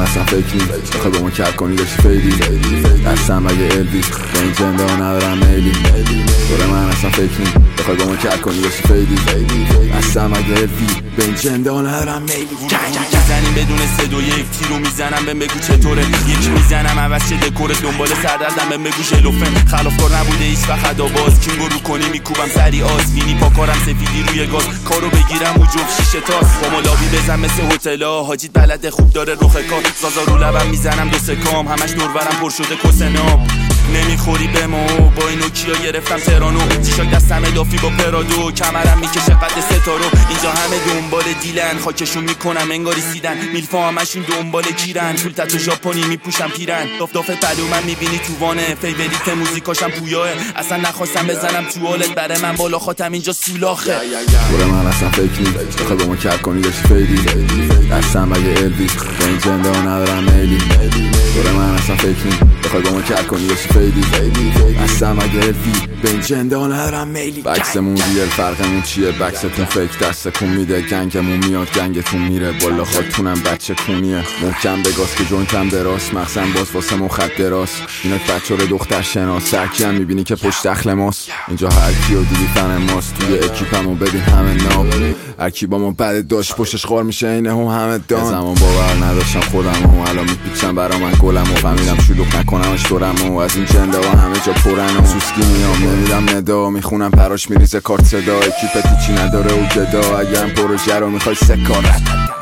اصلا فکر نیم بخوای با ما کر کنی داشتی فیدی هستم مگه الویس به این جنده ها ندارم میلی دوره من اصلا فکر نیم بخوای با ما کر کنی داشتی فیدی هستم مگه الویس به این جنده ها ندارم میلی میزنیم بدون 3 2 1 تیرو میزنم بهم بگو چطوره یکی میزنم عوض چه دکوره دنبال سردردم بهم بگو ژلوفن خلافکار نبوده هیچ وقت باز کینگو رو کنی میکوبم سری آز وینی پاکارم سفیدی روی گاز کارو بگیرم و جفت شیشه تاس با ملابی بزن مثل هتلا حاجیت بلده خوب داره رخ کار زازا رو لبم میزنم 2 سکام همش دورورم پر شده کسنام نمیخوری به ما با اینو کیا گرفتم ترانو تیشاک دستم ادافی با پرادو کمرم میکشه قد ستارو اینجا همه دنبال دیلن خاکشون میکنم انگاری سیدن میلفا همشون دنبال گیرن پول تتو ژاپنی میپوشم پیرن داف پلو من میبینی تو وانه فیوریت موزیکاشم پویاه اصلا نخواستم بزنم تو حالت برای من بالا خاتم اینجا سولاخه دوره من اصلا فکر نیم بخوای با ما کر کنی داشتی فیدی هستم مگه الویس به این جنده ها ندارم میلی دوره من اصلا فکر نیم بخوای با ما کر کنی داشتی فیدی هستم مگه الویس به این جنده ها ندارم میلی بکسمون ریل فرقمون چیه بکستون فیک دستکون میده گنگمون میاد گنگتون میره بالا خودتونم بچه کونیه محکم بگاز که جونتم دراز مخزن باز واسه مون خط دراز اینک بچه رو دختر شناس سرکی هم میبینی که پشت دخل ماست اینجا هر کیو دیدی فن ماست توی اکیپمو ببین همه ناب هر کی با ما بد داشت پشتش خار میشه اینه همه دان زمان باور نداشتم خودمو الان میپیچم برا من گلمو فهمیدم شلوغ نکنمش دورمو از این جنده ها همه جا پرن و سوسکی میام نمیدم ندا میخونم پراش میریزه کارت صدا اکیپت چی نداره و جدا اگرم پروژه رو میخوای سکارت